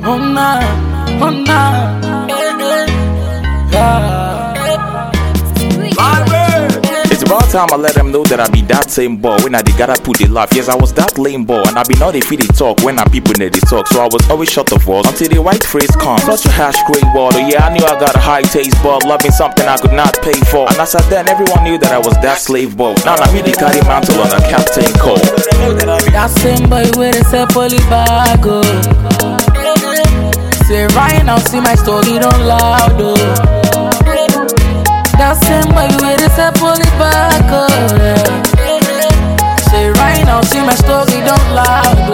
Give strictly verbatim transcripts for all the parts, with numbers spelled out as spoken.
Oh nah, oh nah, yeah. It's about time I let them know that I be that same boy. When I did gotta put the laugh, yes I was that lame boy. And I be not if they talk when I people need they talk. So I was always shut of words until the white phrase come. Such a hash great water, yeah I knew I got a high taste, but loving something I could not pay for. And as I then everyone knew that I was that slave boy. Now I me the carry mantle on a captain call. That same boy with a say polybago. Say right now see my story don't loud oh. That same boy with a say polybago. Say right now see my story don't loud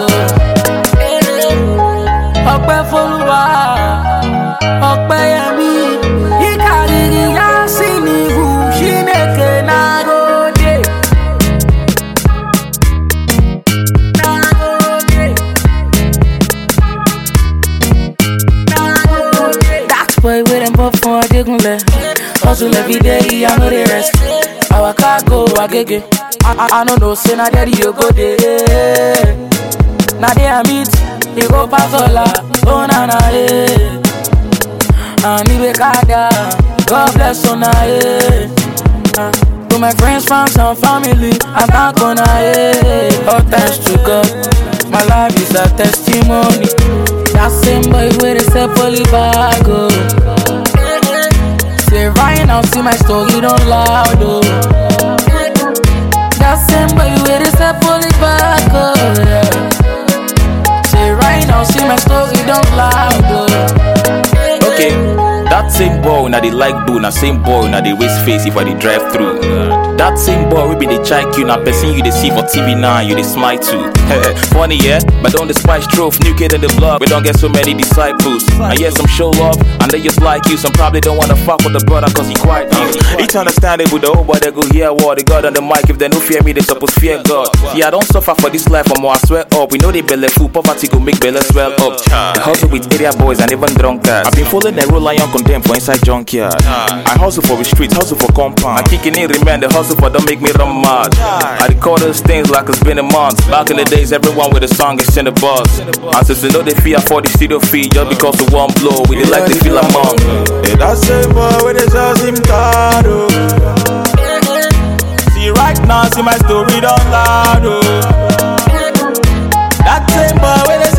oh. Okpe foluwa, okpe yami. Ikariri yasini hu shineke nagode. Boy, with them buff for a digunle. Hustle every day, I know they rest. Our car go, I get it. I, I, I don't know, say now daddy you go there. Now they I meet, they go pass all oh na na eh. And we kada, God bless on na eh. To my friends, fans and family, I'm not gonna eh. All thanks to God, my life is a testimony. That same boy with a say polybago. Say right now see my story don't loud oh. That same boy with a say polybago. Say right now see my story don't loud oh. Okay, that same boy now they like do, na same boy now they waste face if I they drive through. That same boy we be the check you, now person you they see for T V nine, you they smile too. Funny yeah, but don't despise truth. New kid in the block, we don't get so many disciples. And yes, some show love, and they just like you. Some probably don't wanna fuck with the brother cause he quite you. It's understandable, the whole boy they go hear what they got on the mic. If they no fear me, they suppose fear God. Yeah, I don't suffer for this life, I'm more I swear up. We know they belly full, poverty go make belly swell up. I hustle with area boys and even drunk cats. I've been following the roll lion condemned for inside junkyard. I hustle for the streets, hustle for compound. I'm kicking in, remain the hustle for don't make me run mad. I record those things like it's been a month. Back in the days, everyone with a song is in the bus. And since they know they fear for the studio fee, just because of one blow, we they like they feel among. Hey, that same boy with the sauce him card oh. See right now, see my story don't loud oh. That same boy with the